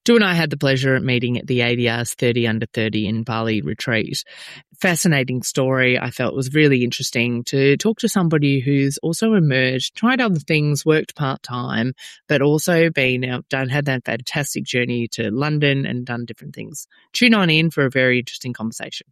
Du and I had the pleasure of meeting at the ADR's 30 Under 30 in Bali retreat. Fascinating story. I felt it was really interesting to talk to somebody who's also emerged, tried other things, worked part-time, but also had that fantastic journey to London and done different things. Tune on in for a very interesting conversation.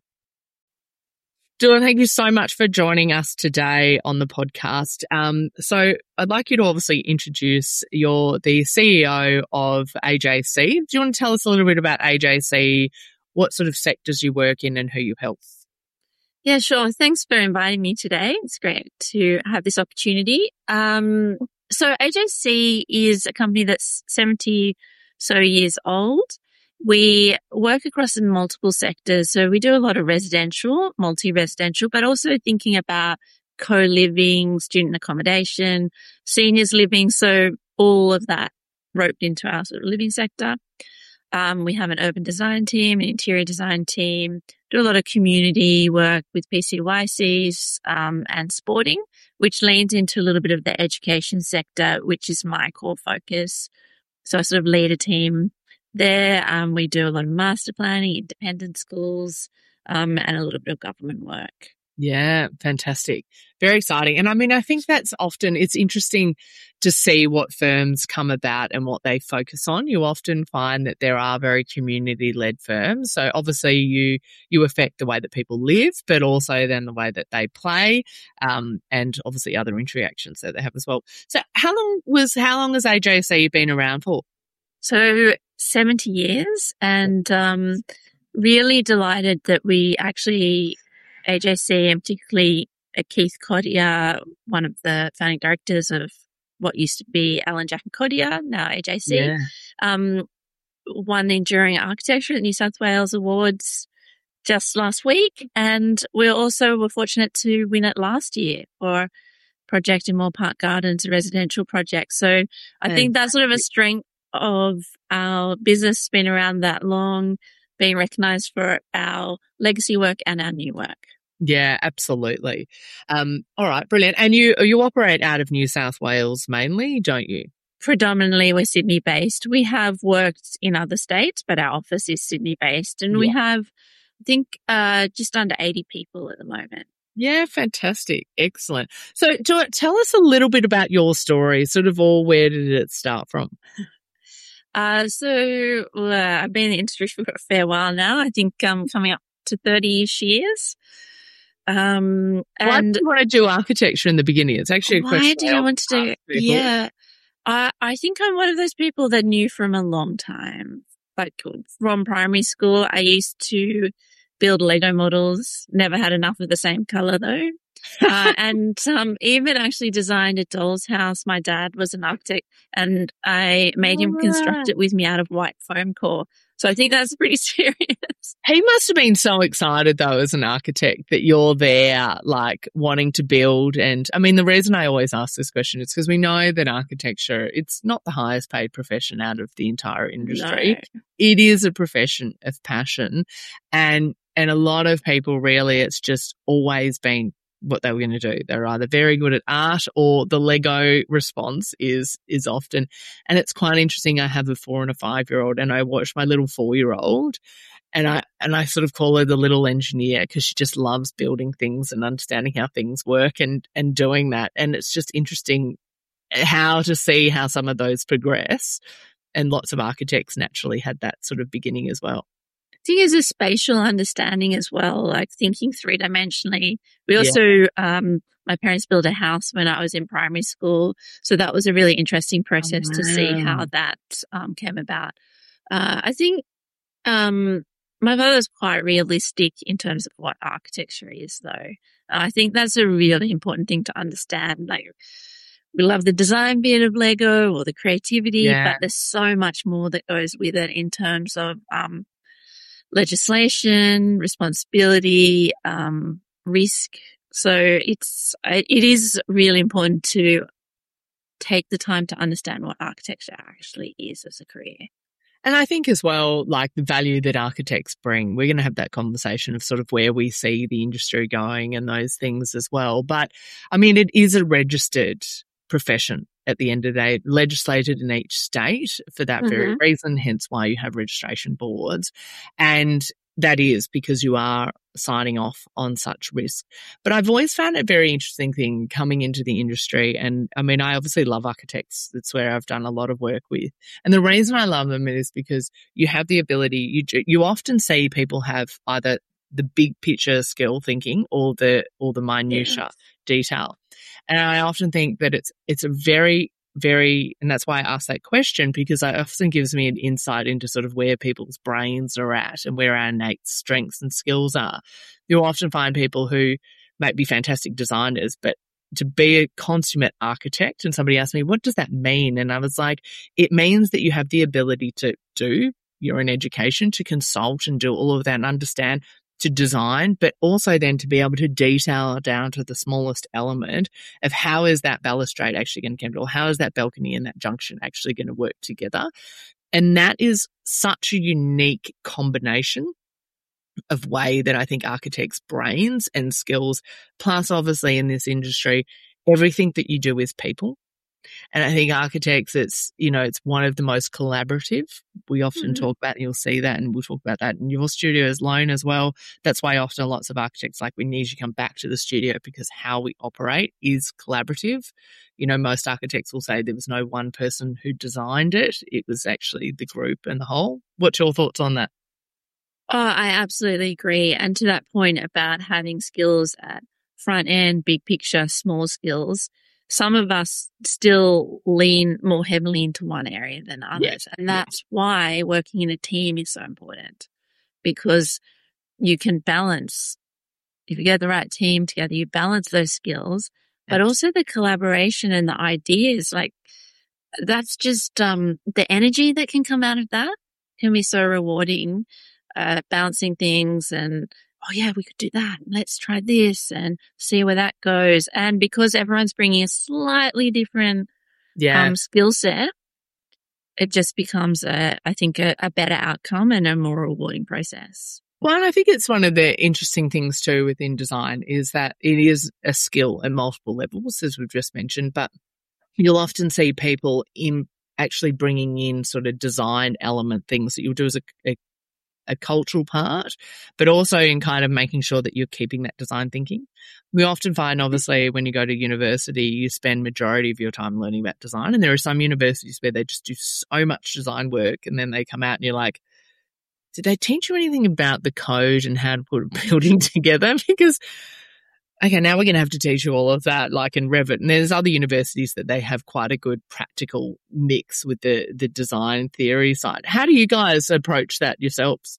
Dylan, thank you so much for joining us today on the podcast. So I'd like you to obviously introduce the CEO of AJC. Do you want to tell us a little bit about AJC, what sort of sectors you work in and who you help? Yeah, sure. Thanks for inviting me today. It's great to have this opportunity. So AJC is a company that's 70 so years old. We work across multiple sectors. So we do a lot of residential, multi-residential, but also thinking about co-living, student accommodation, seniors living. So all of that roped into our sort of living sector. We have an urban design team, an interior design team, do a lot of community work with PCYCs and sporting, which leans into a little bit of the education sector, which is my core focus. So I sort of lead a team there. We do a lot of master planning, independent schools, and a little bit of government work. Yeah, fantastic. Very exciting. And I mean, I think it's interesting to see what firms come about and what they focus on. You often find that there are very community-led firms. So obviously you affect the way that people live, but also then the way that they play, and obviously other interactions that they have as well. So how long has AJC been around for? So 70 years, and really delighted that we actually, AJC, and particularly Keith Coddier, one of the founding directors of what used to be Alan Jack and Coddier, now AJC, won the Enduring Architecture at New South Wales Awards just last week, and we were fortunate to win it last year for project in Moore Park Gardens, a residential project. So I think that's sort of a strength of our business, been around that long, being recognised for our legacy work and our new work. Yeah, absolutely. All right, brilliant. And you operate out of New South Wales mainly, don't you? Predominantly, we're Sydney-based. We have worked in other states, but our office is Sydney-based, and we have, I think, just under 80 people at the moment. Yeah, fantastic. Excellent. So tell us a little bit about your story, sort of where did it start from? I've been in the industry for a fair while now. I think coming up to 30-ish years. And why did you want to do architecture in the beginning? It's actually a question. Why did I want to do? Yeah, I think I'm one of those people that knew from a long time. Like from primary school, I used to build Lego models. Never had enough of the same color though. And even actually designed a doll's house. My dad was an architect, and I made him construct it with me out of white foam core. So I think that's pretty serious. He must have been so excited though as an architect that you're there like wanting to build. And I mean, the reason I always ask this question is because we know that architecture, it's not the highest paid profession out of the entire industry. No. It is a profession of passion, and a lot of people really, it's just always been what they were going to do. They're either very good at art, or the Lego response is often. And it's quite interesting. I have a 4 and a 5-year-old, and I watch my little 4-year-old, and I sort of call her the little engineer because she just loves building things and understanding how things work and doing that. And it's just interesting how to see how some of those progress. And lots of architects naturally had that sort of beginning as well. I think there's a spatial understanding as well, like thinking three-dimensionally. We also, my parents built a house when I was in primary school, so that was a really interesting process to see how that came about. I think my father's quite realistic in terms of what architecture is, though. I think that's a really important thing to understand. Like, we love the design bit of Lego or the creativity, but there's so much more that goes with it in terms of legislation, responsibility, risk. So it is really important to take the time to understand what architecture actually is as a career. And I think as well, like the value that architects bring, we're going to have that conversation of sort of where we see the industry going and those things as well. But I mean, it is a registered profession. at the end of the day, legislated in each state for that very reason, hence why you have registration boards. And that is because you are signing off on such risk. But I've always found it a very interesting thing coming into the industry. And I mean, I obviously love architects. That's where I've done a lot of work with. And the reason I love them is because you have the ability, you often see people have either the big picture skill thinking or the minutiae detail. And I often think that it's a very, and that's why I asked that question, because it often gives me an insight into sort of where people's brains are at and where our innate strengths and skills are. You'll often find people who might be fantastic designers, but to be a consummate architect, and somebody asked me, what does that mean? And I was like, it means that you have the ability to do your own education, to consult and do all of that and understand, to design, but also then to be able to detail down to the smallest element of how is that balustrade actually going to come, or how is that balcony and that junction actually going to work together. And that is such a unique combination of way that I think architects' brains and skills, plus obviously in this industry, everything that you do is people. And I think architects, it's one of the most collaborative. We often talk about, and you'll see that, and we'll talk about that in your studio as Loan as well. That's why often lots of architects like, we need to come back to the studio because how we operate is collaborative. Most architects will say there was no one person who designed it. It was actually the group and the whole. What's your thoughts on that? Oh, I absolutely agree. And to that point about having skills at front end, big picture, small skills, some of us still lean more heavily into one area than others. Yes. And that's why working in a team is so important, because you can balance, if you get the right team together, you balance those skills, but also the collaboration and the ideas. Like, that's just the energy that can come out of that can be so rewarding, balancing things and, oh yeah, we could do that. Let's try this and see where that goes. And because everyone's bringing a slightly different skill set, it just becomes I think a better outcome and a more rewarding process. Well, and I think it's one of the interesting things too within design is that it is a skill at multiple levels, as we've just mentioned, but you'll often see people in actually bringing in sort of design element things that you'll do as a cultural part, but also in kind of making sure that you're keeping that design thinking. We often find, obviously, when you go to university, you spend majority of your time learning about design, and there are some universities where they just do so much design work, and then they come out and you're like, did they teach you anything about the code and how to put a building together? Because, okay, now we're going to have to teach you all of that, like in Revit. And there's other universities that they have quite a good practical mix with the design theory side. How do you guys approach that yourselves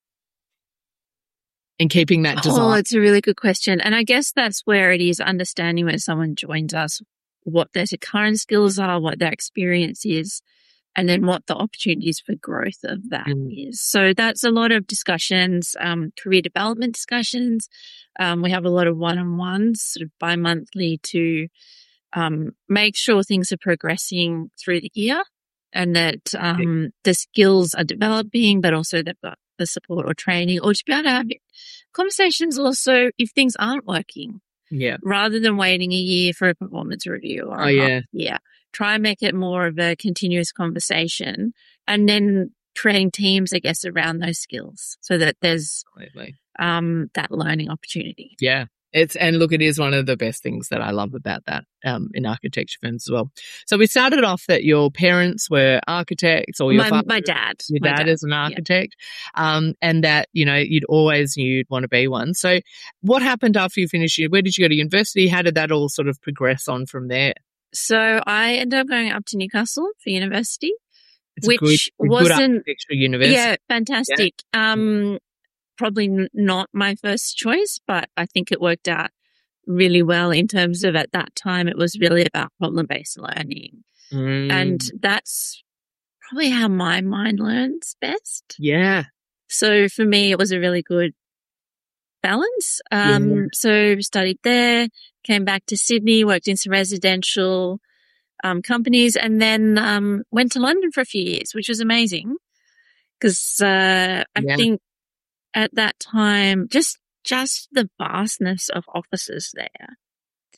in keeping that design? Oh, it's a really good question. And I guess that's where it is understanding when someone joins us, what their current skills are, what their experience is, and then what the opportunities for growth of that is. So that's a lot of discussions, career development discussions. We have a lot of one-on-ones sort of bi-monthly to make sure things are progressing through the year and that the skills are developing, but also they've got the support or training, or to be able to have conversations also if things aren't working. Yeah. Rather than waiting a year for a performance review or try and make it more of a continuous conversation, and then creating teams, I guess, around those skills so that there's that learning opportunity. Yeah. And look, it is one of the best things that I love about that in architecture firms as well. So we started off that your parents were architects, or your my dad. Your dad is an architect, and that, you'd always knew you'd want to be one. So what happened after you finished? Where did you go to university? How did that all sort of progress on from there? So I ended up going up to Newcastle for university, it's which good architecture university. Yeah, fantastic. Yeah. Probably not my first choice, but I think it worked out really well in terms of at that time it was really about problem-based learning. And that's probably how my mind learns best. Yeah. So for me, it was a really good balance. So studied there, came back to Sydney, worked in some residential companies, and then went to London for a few years, which was amazing because I think at that time, just the vastness of offices there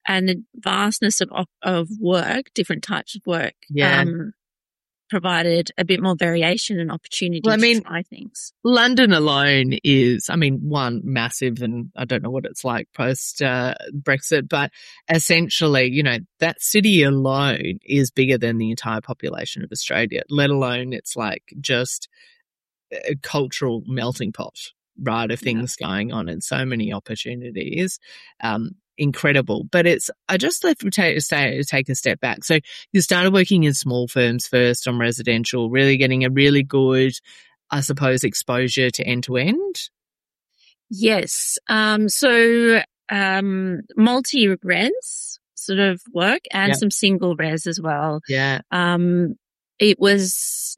and the vastness of work, different types of work, Yeah. provided a bit more variation and opportunity to try things. London alone is, one, massive, and I don't know what it's like post Brexit, but essentially, that city alone is bigger than the entire population of Australia, let alone it's like just a cultural melting pot, right, of things going on and so many opportunities. Incredible. But I just left to take a step back. So you started working in small firms first on residential, really getting a really good, I suppose, exposure to end to end. Yes. So multi-res sort of work and some single res as well. Yeah. It was,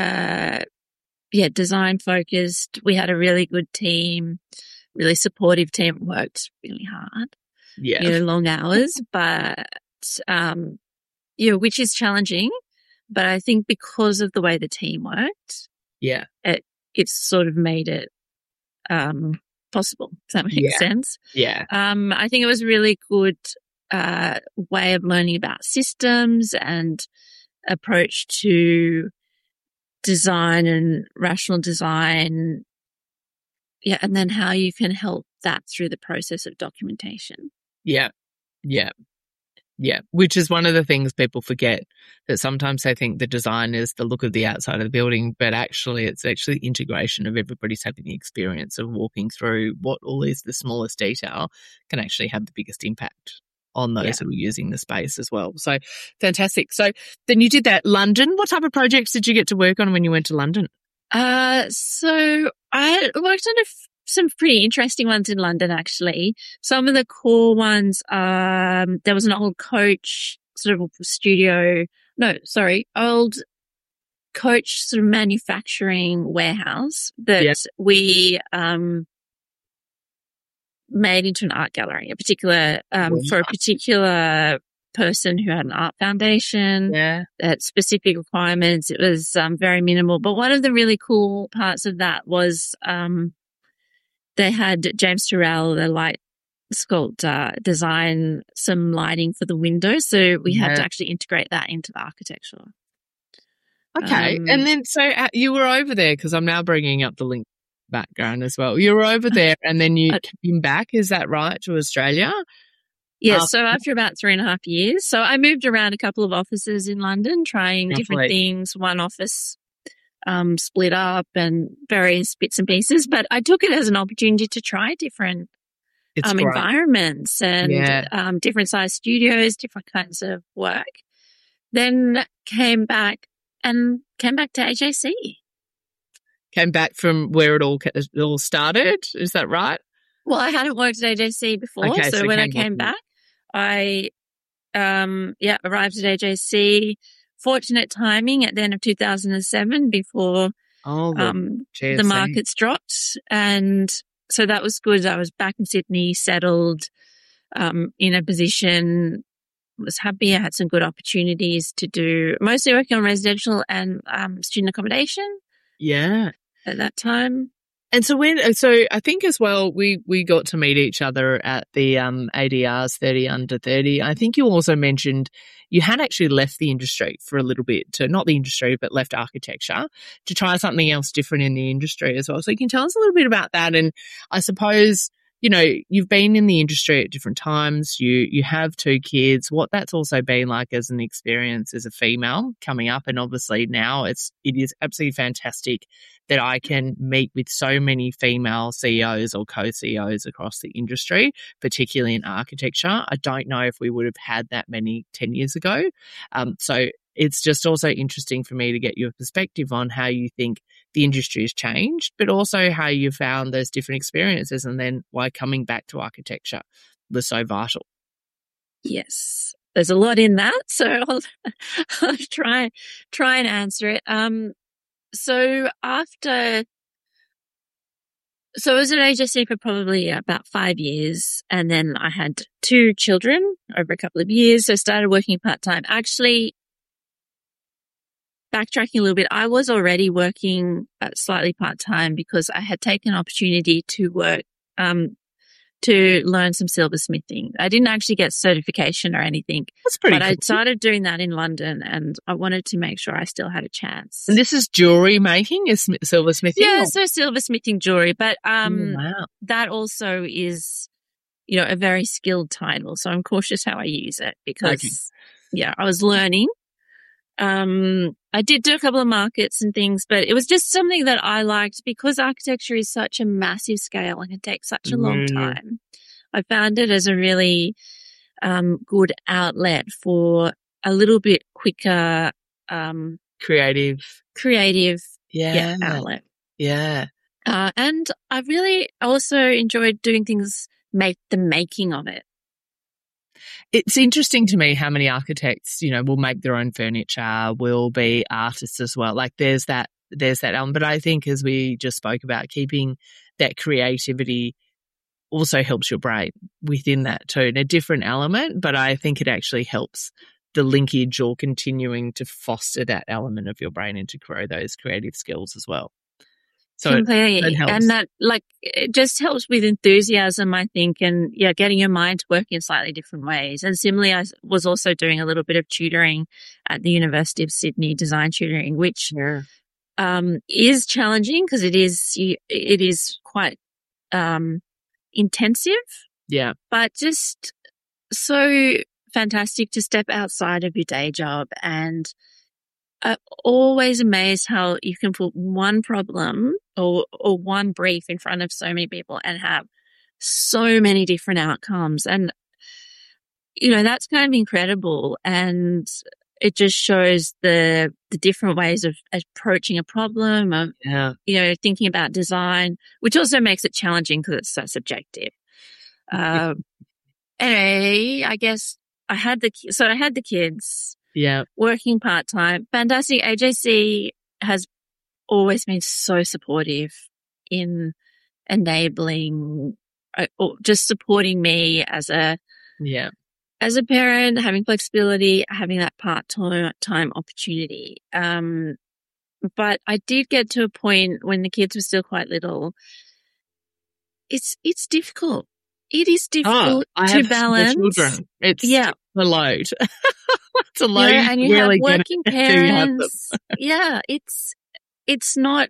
design focused. We had a really good team, really supportive team, worked really hard. Yeah. Long hours, but, which is challenging. But I think because of the way the team worked, it's sort of made it, possible. Does that make sense? Yeah. I think it was a really good, way of learning about systems and approach to design and rational design. Yeah. And then how you can help that through the process of documentation. Yeah. Yeah. Yeah. Which is one of the things people forget, that sometimes they think the design is the look of the outside of the building, but actually it's actually integration of everybody's having the experience of walking through what all is the smallest detail can actually have the biggest impact on those who are using the space as well. So fantastic. So then you did that. London, what type of projects did you get to work on when you went to London? So I worked on some pretty interesting ones in London, actually. Some of the core ones, there was an old Coach sort of old Coach sort of manufacturing warehouse that we made into an art gallery, for a particular person who had an art foundation that specific requirements. It was very minimal. But one of the really cool parts of that was they had James Turrell, the light sculptor, design some lighting for the windows. So we had to actually integrate that into the architecture. Okay. And then so you were over there, because I'm now bringing up the link background as well. You were over there and then you came back, is that right, to Australia? Yes. So after about 3.5 years. So I moved around a couple of offices in London, trying different things. One office split up and various bits and pieces, but I took it as an opportunity to try different environments and different size studios, different kinds of work. Then came back to AJC. Came back from where it all started, is that right? Well, I hadn't worked at AJC before, so when I came back, I arrived at AJC. Fortunate timing at the end of 2007 before the markets dropped, and so that was good. I was back in Sydney, settled in a position, was happy. I had some good opportunities to do mostly working on residential and student accommodation. Yeah. At that time. And so I think as well, we got to meet each other at the ADR's 30 Under 30. I think you also mentioned you had actually left the industry for a little bit, not the industry, but left architecture to try something else different in the industry as well. So you can tell us a little bit about that. And I suppose, you've been in the industry at different times. You have 2 kids. What that's also been like as an experience as a female coming up, and obviously now it is absolutely fantastic that I can meet with so many female CEOs or co-CEOs across the industry, particularly in architecture. I don't know if we would have had that many 10 years ago. So it's just also interesting for me to get your perspective on how you think the industry has changed, but also how you found those different experiences and then why coming back to architecture was so vital. Yes, there's a lot in that, so I'll try and answer it. So I was at AJC for probably about 5 years, and then I had 2 children over a couple of years, so started working part-time. Actually, backtracking a little bit, I was already working slightly part-time because I had taken an opportunity to work, to learn some silversmithing. I didn't actually get certification or anything, That's pretty but cool. I started doing that in London, and I wanted to make sure I still had a chance. And this is jewelry making, is silversmithing? Yeah, so silversmithing jewelry, but wow. that also is, you know, a very skilled title. So I'm cautious how I use it because, yeah, I was learning. I did do a couple of markets and things, but it was just something that I liked because architecture is such a massive scale and can take such a long time. I found it as a really good outlet for a little bit quicker creative outlet. Yeah. And I really also enjoyed doing things, the making of it. It's interesting to me how many architects, you know, will make their own furniture, will be artists as well. Like there's that element. But I think, as we just spoke about, keeping that creativity also helps your brain within that too, in a different element. But I think it actually helps the linkage or continuing to foster that element of your brain and to grow those creative skills as well. So completely. it helps. And that, like, it just helps with enthusiasm, I think, and yeah, getting your mind to work in slightly different ways. And similarly, I was also doing a little bit of tutoring at the University of Sydney, design tutoring, which is challenging because it is quite intensive. Yeah. But just so fantastic to step outside of your day job. And I'm always amazed how you can put one problem or one brief in front of so many people and have so many different outcomes. And, you know, that's kind of incredible. And it just shows the different ways of approaching a problem, of, you know, thinking about design, which also makes it challenging because it's so subjective. Anyway, I guess I had the kids. Yeah. Working part-time. Fantastic. AJC has always been so supportive in enabling or just supporting me as a parent, having flexibility, having that part-time opportunity. But I did get to a point when the kids were still quite little. It's difficult. It is difficult to balance. Children. It's a load. It's a load. Yeah, and you really have working parents. Yeah, it's not.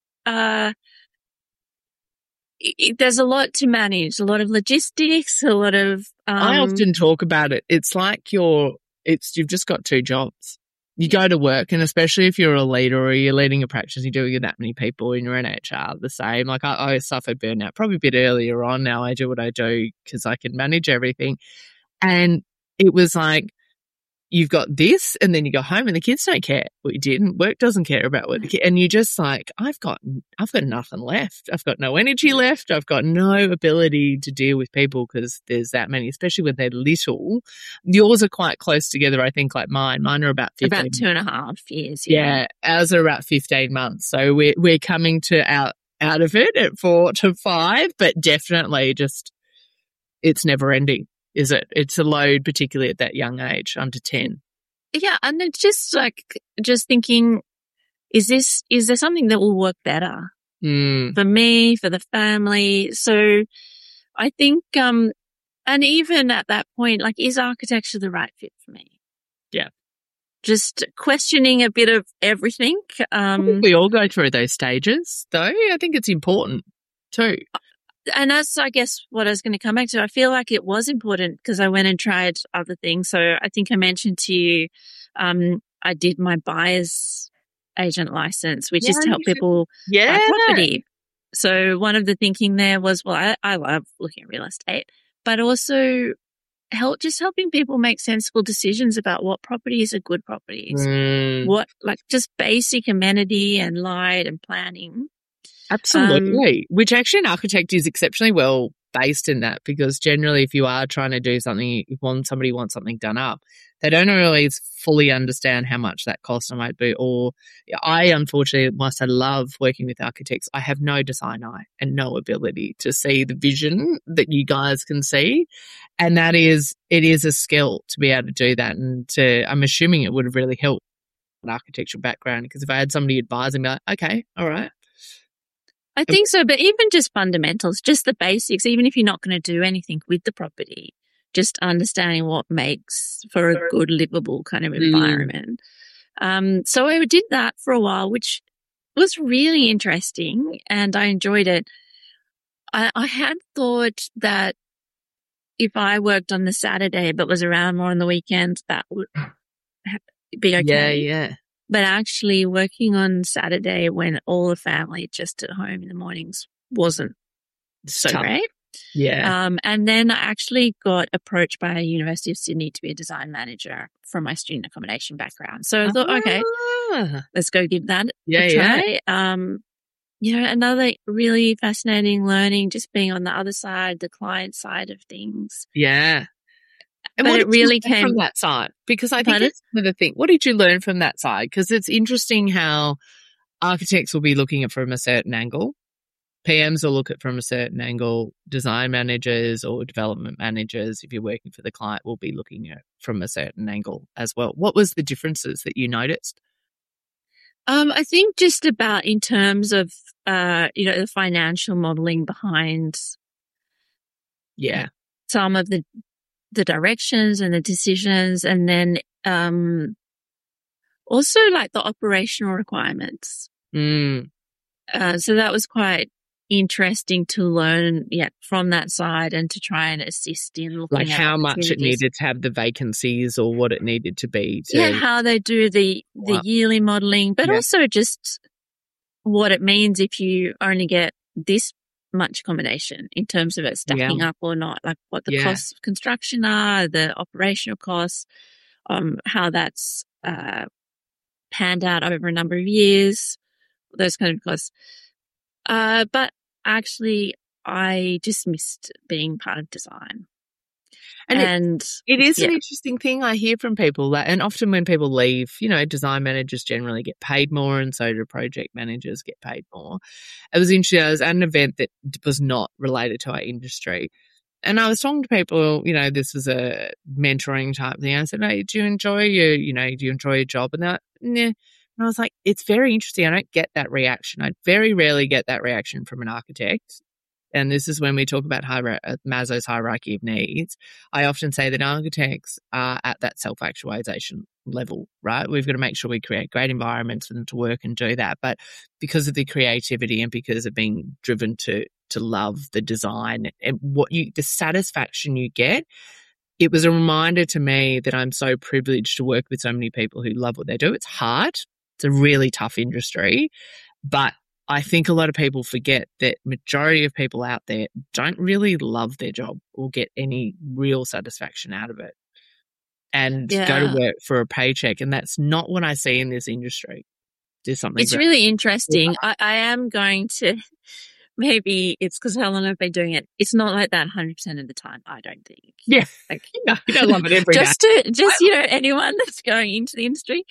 There's a lot to manage. A lot of logistics. A lot of. I often talk about it. It's like you've just got two jobs. You go to work, and especially if you're a leader or you're leading a practice, you're doing that many people and you're in HR, the same. Like I suffered burnout probably a bit earlier on. Now I do what I do because I can manage everything. And it was like, you've got this, and then you go home and the kids don't care what you did, and work doesn't care about what the kid, and you're just like, I've got nothing left. I've got no energy left. I've got no ability to deal with people because there's that many, especially when they're little. Yours are quite close together, I think, like mine. Mine are about 15. About 2.5 years. Yeah, ours are about 15 months. So we're coming to out of it at 4 to 5, but definitely just, it's never ending. Is it? It's a load, particularly at that young age, under 10. Yeah, and it's just thinking, is there something that will work better for me, for the family? So I think, and even at that point, like, is architecture the right fit for me? Yeah. Just questioning a bit of everything. I think we all go through those stages, though. I think it's important too. And that's, I guess, what I was going to come back to. I feel like it was important because I went and tried other things. So I think I mentioned to you, I did my buyer's agent license, which is to help people buy property. So one of the thinking there was, well, I love looking at real estate, but also helping people make sensible decisions about what properties are good properties, what, like, just basic amenity and light and planning. Absolutely. Which actually an architect is exceptionally well based in that, because generally if you are trying to do something, somebody wants something done up, they don't always fully understand how much that cost might be. Or I, unfortunately, whilst I love working with architects, I have no design eye and no ability to see the vision that you guys can see. And it is a skill to be able to do that. And I'm assuming it would have really helped an architectural background, because if I had somebody advising me, like, okay, all right. I think so. But even just fundamentals, just the basics, even if you're not going to do anything with the property, just understanding what makes for a good livable kind of environment. So I did that for a while, which was really interesting and I enjoyed it. I had thought that if I worked on the Saturday but was around more on the weekend, that would be okay. Yeah. But actually working on Saturday when all the family just at home in the mornings wasn't so Tough. great. Yeah. And then I actually got approached by University of Sydney to be a design manager from my student accommodation background. So I thought, okay, let's go give that a try. Another really fascinating learning, just being on the other side, the client side of things. Yeah. And but what it really came came from that side, because I think it's another thing. What did you learn from that side? Because it's interesting how architects will be looking at it from a certain angle. PMs will look at it from a certain angle. Design managers or development managers, if you're working for the client, will be looking at it from a certain angle as well. What was the differences that you noticed? I think just about in terms of, the financial modeling behind some of the directions and the decisions, and then also like the operational requirements. So that was quite interesting to learn from that side and to try and assist in looking like at how much it needed to have the vacancies or what it needed to be. How they do the yearly modelling, but also just what it means if you only get this much accommodation in terms of it stacking up or not, like what the costs of construction are, the operational costs, how that's panned out over a number of years, those kind of costs. But actually, I just missed being part of design. And it is an interesting thing I hear from people that, and often when people leave, design managers generally get paid more and so do project managers get paid more. It was interesting. I was at an event that was not related to our industry. And I was talking to people, this was a mentoring type thing. I said, hey, do you enjoy your job? And they're like, nah. And I was like, it's very interesting. I don't get that reaction. I very rarely get that reaction from an architect. And this is when we talk about Maslow's hierarchy of needs. I often say that architects are at that self-actualization level, right? We've got to make sure we create great environments for them to work and do that. But because of the creativity and because of being driven to love the design and the satisfaction you get, it was a reminder to me that I'm so privileged to work with so many people who love what they do. It's hard. It's a really tough industry, but I think a lot of people forget that majority of people out there don't really love their job or get any real satisfaction out of it and go to work for a paycheck. And that's not what I see in this industry. There's something. It's really interesting. I am going to, maybe it's because how long I've been doing it. It's not like that 100% of the time, I don't think. Yeah. Like, you don't love it every day. Anyone that's going into the industry,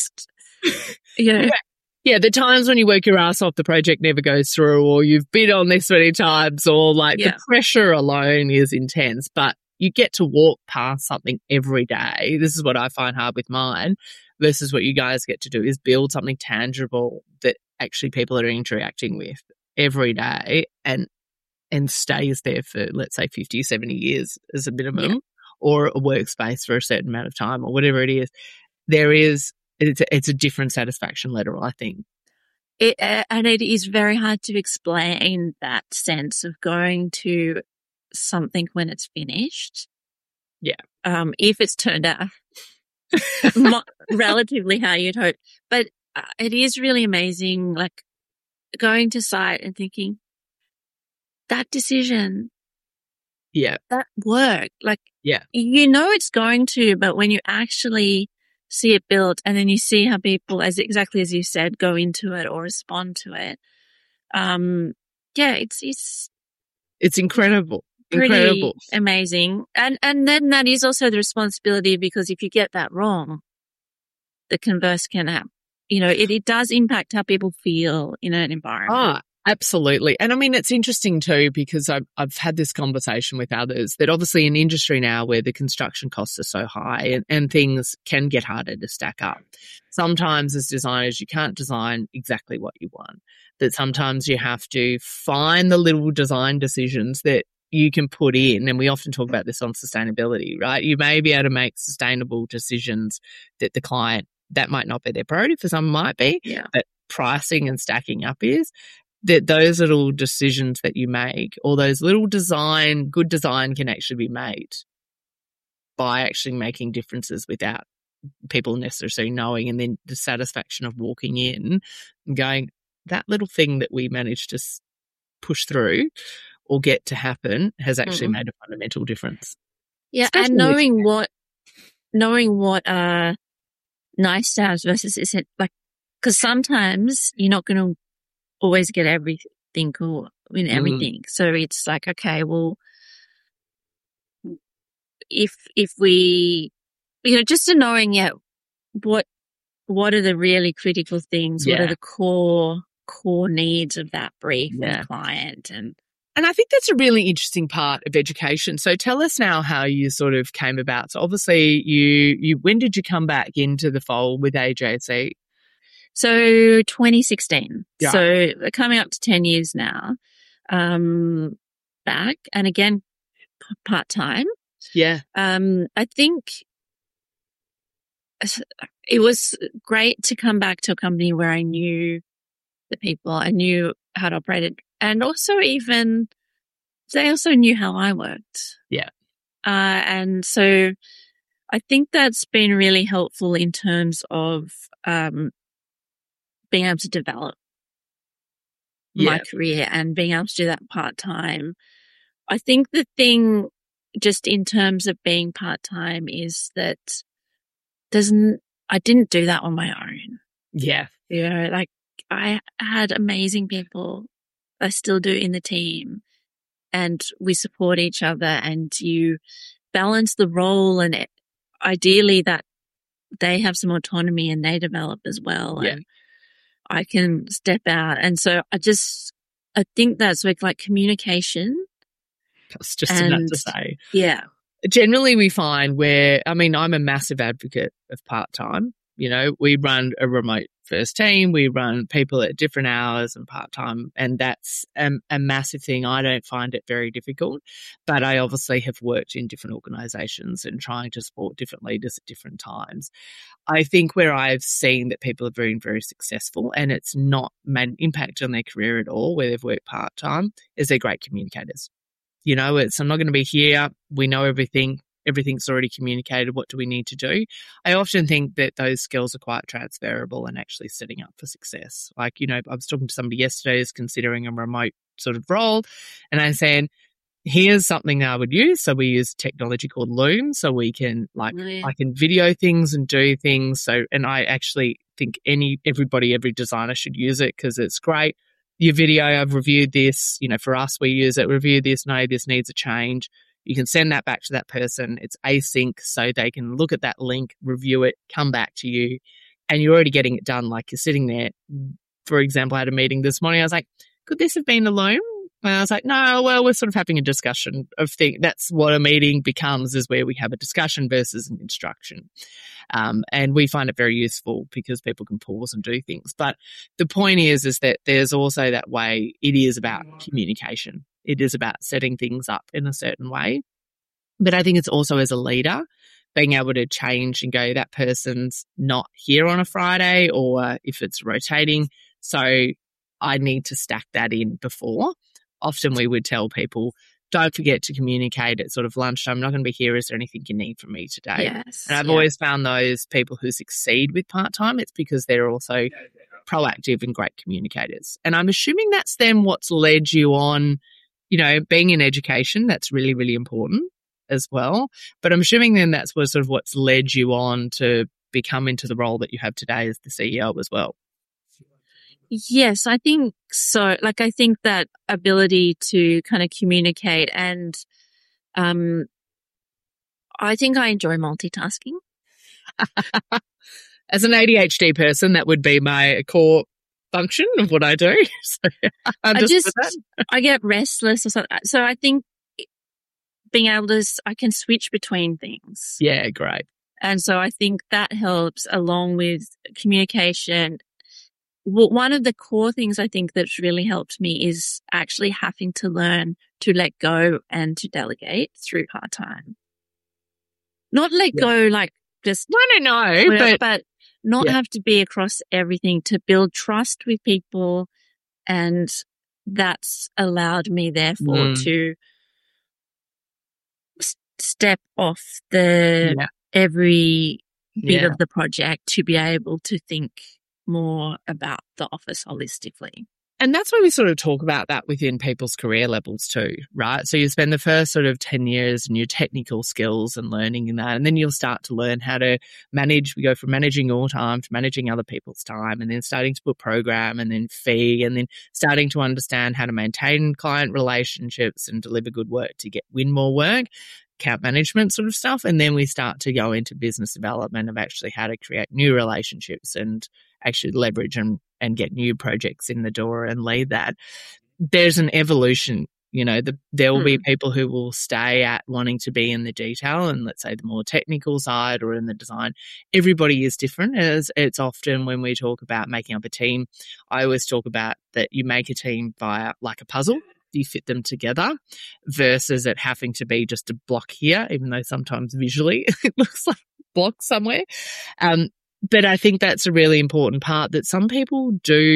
Yeah, the times when you work your ass off, the project never goes through, or you've bid on this many times, or the pressure alone is intense, but you get to walk past something every day. This is what I find hard with mine versus what you guys get to do is build something tangible that actually people are interacting with every day and stays there for, let's say, 50, 70 years as a minimum, or a workspace for a certain amount of time or whatever it is. It's a different satisfaction level, I think. And it is very hard to explain that sense of going to something when it's finished. Yeah. If it's turned out relatively how you'd hope. But it is really amazing, like going to site and thinking, that decision, that worked. Like, it's going to, but when you actually see it built and then you see how people, exactly as you said, go into it or respond to it. It's incredible. Pretty amazing. And then that is also the responsibility, because if you get that wrong, the converse can happen. It does impact how people feel in an environment. Absolutely. And I mean, it's interesting too, because I've had this conversation with others that obviously in industry now where the construction costs are so high and things can get harder to stack up. Sometimes as designers, you can't design exactly what you want. That sometimes you have to find the little design decisions that you can put in. And we often talk about this on sustainability, right? You may be able to make sustainable decisions that the client, that might not be their priority, for some might be, but pricing and stacking up is. That those little decisions that you make, or those little good design can actually be made by actually making differences without people necessarily knowing, and then the satisfaction of walking in and going, that little thing that we managed to push through or get to happen has actually made a fundamental difference. Yeah, especially and knowing what nice to have versus isn't, like, because sometimes you're not going to always get everything cool in everything. So it's like, okay, well, if we, just in knowing, what are the really critical things? What are the core needs of that brief and client? And I think that's a really interesting part of education. So tell us now how you sort of came about. So obviously when did you come back into the fold with AJC? So 2016. Yeah. So coming up to 10 years now, back, and again, part-time. Yeah. I think it was great to come back to a company where I knew the people, I knew how to operate it, and also they also knew how I worked. Yeah. And so I think that's been really helpful in terms of, being able to develop my career and being able to do that part-time. I think the thing just in terms of being part-time is that I didn't do that on my own. Yeah. Like I had amazing people, I still do, in the team, and we support each other, and you balance the role, and ideally that they have some autonomy and they develop as well. Yeah. And I can step out. And so I think that's like communication. I was just about to say. Yeah. Generally we find I'm a massive advocate of part-time. We run a remote first team. We run people at different hours and part-time, and that's a massive thing. I don't find it very difficult, but I obviously have worked in different organisations and trying to support different leaders at different times. I think where I've seen that people have been very successful and it's not made an impact on their career at all where they've worked part-time is they're great communicators. I'm not going to be here. We know everything. Everything's already communicated. What do we need to do? I often think that those skills are quite transferable and actually setting up for success. Like, I was talking to somebody yesterday who's considering a remote sort of role, and I said, here's something that I would use. So we use technology called Loom. So we can I can video things and do things. So, and I actually think every designer should use it because it's great. Your video, I've reviewed this, for us, we use it, review this, no, this needs a change. You can send that back to that person. It's async, so they can look at that link, review it, come back to you, and you're already getting it done. Like you're sitting there. For example, I had a meeting this morning. I was like, could this have been a Loom? And I was like, no, well, we're sort of having a discussion of things. That's what a meeting becomes, is where we have a discussion versus an instruction. And we find it very useful because people can pause and do things. But the point is that there's also that way. It is about communication. It is about setting things up in a certain way. But I think it's also, as a leader, being able to change and go, that person's not here on a Friday, or if it's rotating, so I need to stack that in before. Often we would tell people, don't forget to communicate at sort of lunchtime. I'm not going to be here. Is there anything you need from me today? Yes. And I've always found those people who succeed with part-time, it's because they're also proactive and great communicators. And I'm assuming that's then what's led you on, being in education. That's really, really important as well. But I'm assuming then that's what's led you on to become into the role that you have today as the CEO as well. Yes, I think so. Like, I think that ability to kind of communicate, and I think I enjoy multitasking. As an ADHD person, that would be my core function of what I do. So I get restless or something. So I think being able to, I can switch between things. Yeah, great. And so I think that helps along with communication. Well, one of the core things I think that's really helped me is actually having to learn to let go and to delegate through hard time. Not let go like just no, but not have to be across everything, to build trust with people, and that's allowed me therefore to step off every bit of the project to be able to think more about the office holistically. And that's why we sort of talk about that within people's career levels too, right? So you spend the first sort of 10 years in your technical skills and learning in that, and then you'll start to learn how to manage. We go from managing your time to managing other people's time, and then starting to put program and then fee, and then starting to understand how to maintain client relationships and deliver good work to win more work, account management sort of stuff. And then we start to go into business development of actually how to create new relationships and actually leverage and get new projects in the door and lead that. There's an evolution, there will be people who will stay at wanting to be in the detail and let's say the more technical side or in the design. Everybody is different. As it's often when we talk about making up a team, I always talk about that you make a team via like a puzzle. You fit them together versus it having to be just a block here, even though sometimes visually it looks like a block somewhere. But I think that's a really important part, that some people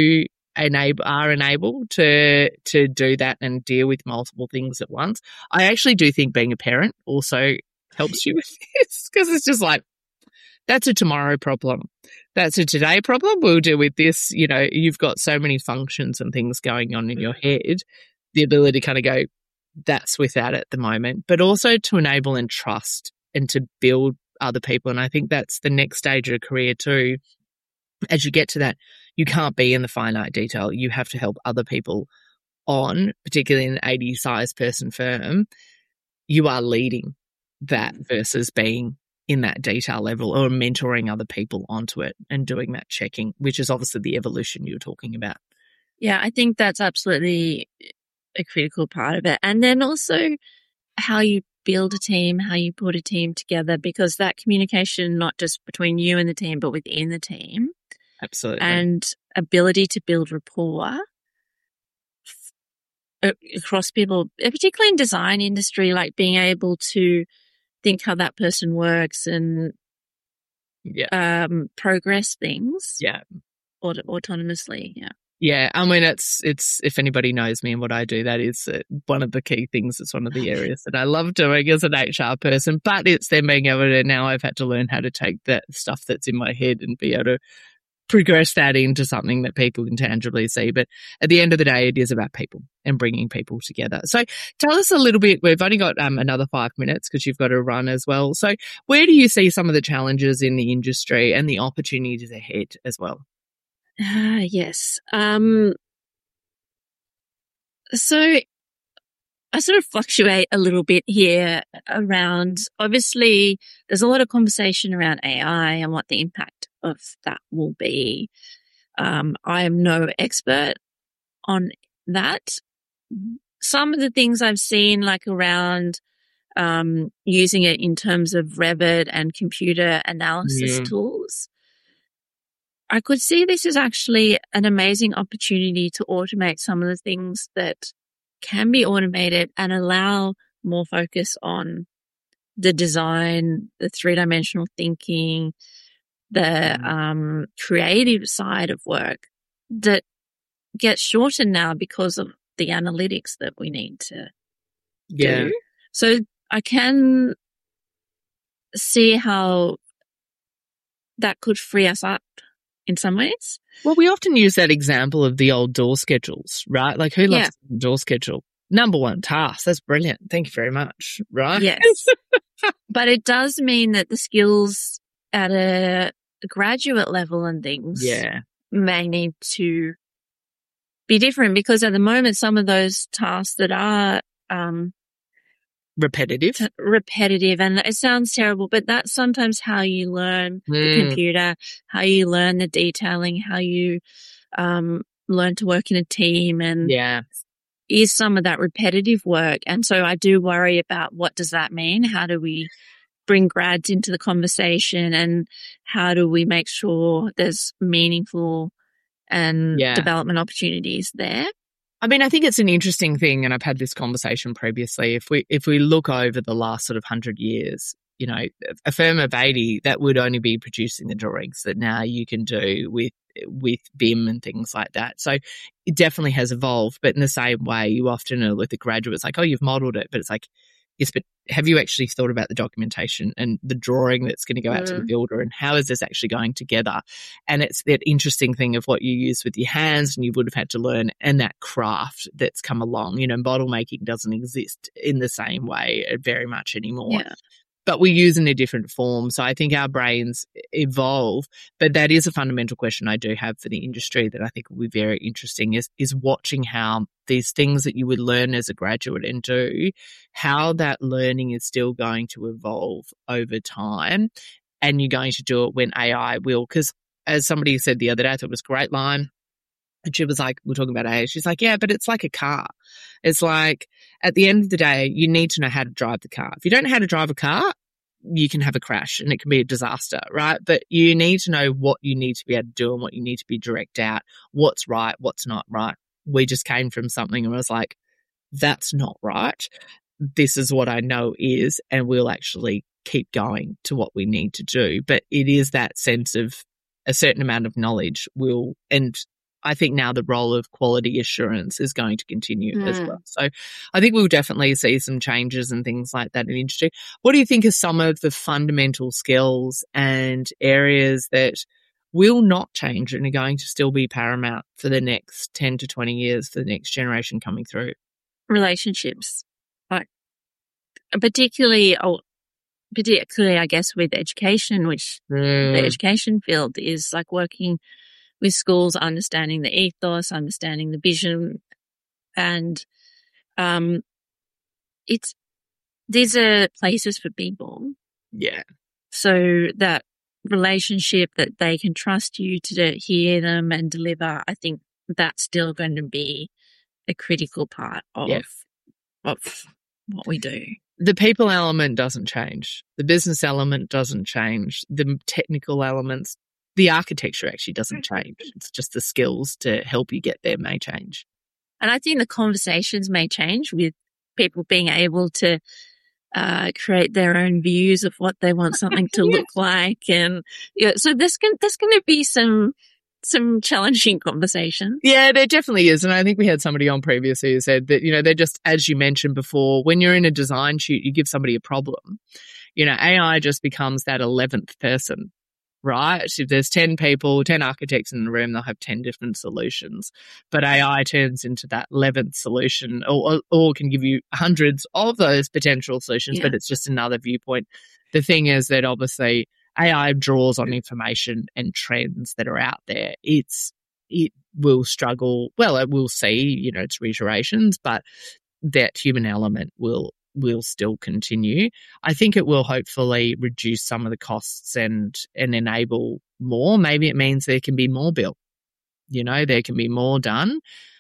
are enabled to do that and deal with multiple things at once. I actually do think being a parent also helps you with this, because it's just like, that's a tomorrow problem. That's a today problem. We'll deal with this. You've got so many functions and things going on in your head, the ability to kind of go, that's without at the moment, but also to enable and trust and to build other people. And I think that's the next stage of a career too. As you get to that, you can't be in the finite detail. You have to help other people on, particularly in an 80 size person firm. You are leading that versus being in that detail level or mentoring other people onto it and doing that checking, which is obviously the evolution you're talking about. Yeah, I think that's absolutely a critical part of it. And then also how you build a team, how you put a team together, because that communication, not just between you and the team, but within the team. Absolutely. And ability to build rapport across people, particularly in design industry, like being able to think how that person works and progress things autonomously. Yeah. Yeah, I mean, it's if anybody knows me and what I do, that is one of the key things. It's one of the areas that I love doing as an HR person, but it's then being able to, now I've had to learn how to take that stuff that's in my head and be able to progress that into something that people can tangibly see. But at the end of the day, it is about people and bringing people together. So tell us a little bit, we've only got another 5 minutes because you've got to run as well. So where do you see some of the challenges in the industry and the opportunities ahead as well? Yes. So I sort of fluctuate a little bit here around, obviously there's a lot of conversation around AI and what the impact of that will be. I am no expert on that. Some of the things I've seen, like around using it in terms of Revit and computer analysis tools, I could see this as actually an amazing opportunity to automate some of the things that can be automated and allow more focus on the design, the three-dimensional thinking, the creative side of work that gets shortened now because of the analytics that we need to do. So I can see how that could free us up in some ways. Well, we often use that example of the old door schedules, right? Like, who loves the door schedule? Number one task. That's brilliant. Thank you very much. Right? Yes. But it does mean that the skills at a graduate level and things may need to be different, because at the moment, some of those tasks that are repetitive, and it sounds terrible, but that's sometimes how you learn the computer, how you learn the detailing, how you learn to work in a team and Yeah. is some of that repetitive work. And so I do worry about what does that mean? How do we bring grads into the conversation and how do we make sure there's meaningful and development opportunities there? I mean, I think it's an interesting thing, and I've had this conversation previously. If we look over the last sort of 100 years, you know, a firm of 80 that would only be producing the drawings that now you can do with BIM and things like that. So it definitely has evolved. But in the same way, you often are with the graduates like, oh, you've modelled it, but it's like, yes, but have you actually thought about the documentation and the drawing that's going to go out to the builder, and how is this actually going together? And it's that interesting thing of what you use with your hands and you would have had to learn, and that craft that's come along. You know, model making doesn't exist in the same way very much anymore. Yeah. But we use in a different form. So I think our brains evolve. But that is a fundamental question I do have for the industry that I think will be very interesting is watching how these things that you would learn as a graduate and do, how that learning is still going to evolve over time. And you're going to do it when AI will. Because as somebody said the other day, I thought it was a great line. And she was like, we're talking about AI. She's like, yeah, but it's like a car. It's like at the end of the day, you need to know how to drive the car. If you don't know how to drive a car, you can have a crash and it can be a disaster, right? But you need to know what you need to be able to do and what you need to be direct out, what's right, what's not right. We just came from something and I was like, that's not right. This is what I know is, and we'll actually keep going to what we need to do. But it is that sense of a certain amount of knowledge and I think now the role of quality assurance is going to continue as well. So I think we'll definitely see some changes and things like that in the industry. What do you think are some of the fundamental skills and areas that will not change and are going to still be paramount for the next 10 to 20 years for the next generation coming through? Relationships, like particularly, I guess, with education, which the education field is like working with schools, understanding the ethos, understanding the vision, and these are places for people. Yeah. So that relationship that they can trust you to hear them and deliver, I think that's still going to be a critical part of what we do. The people element doesn't change. The business element doesn't change. The technical elements, the architecture actually doesn't change. It's just the skills to help you get there may change. And I think the conversations may change with people being able to create their own views of what they want something to look like. And so there's going to be some challenging conversation. Yeah, there definitely is. And I think we had somebody on previously who said that, you know, they're just, as you mentioned before, when you're in a design shoot, you give somebody a problem. You know, AI just becomes that 11th person, right? If there's 10 people, 10 architects in the room, they'll have 10 different solutions. But AI turns into that 11th solution or can give you hundreds of those potential solutions, but it's just another viewpoint. The thing is that obviously AI draws on information and trends that are out there. It will struggle. Well, it will see, you know, its reiterations, but that human element will still continue. I think it will hopefully reduce some of the costs and enable more. Maybe it means there can be more built. You know, there can be more done.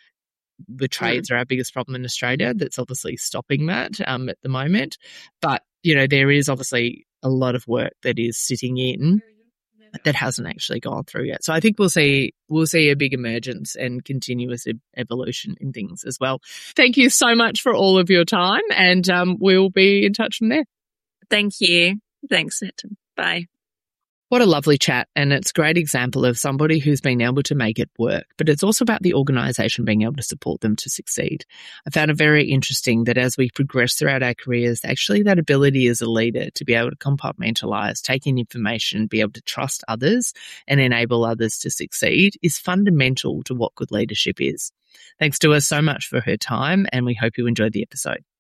The trades are our biggest problem in Australia. That's obviously stopping that at the moment. But, you know, there is obviously a lot of work that is sitting in that hasn't actually gone through yet. So I think we'll see a big emergence and continuous evolution in things as well. Thank you so much for all of your time, and we'll be in touch from there. Thank you. Thanks, Seton. Bye. What a lovely chat, and it's a great example of somebody who's been able to make it work, but it's also about the organisation being able to support them to succeed. I found it very interesting that as we progress throughout our careers, actually that ability as a leader to be able to compartmentalise, take in information, be able to trust others and enable others to succeed is fundamental to what good leadership is. Thanks to her so much for her time, and we hope you enjoyed the episode.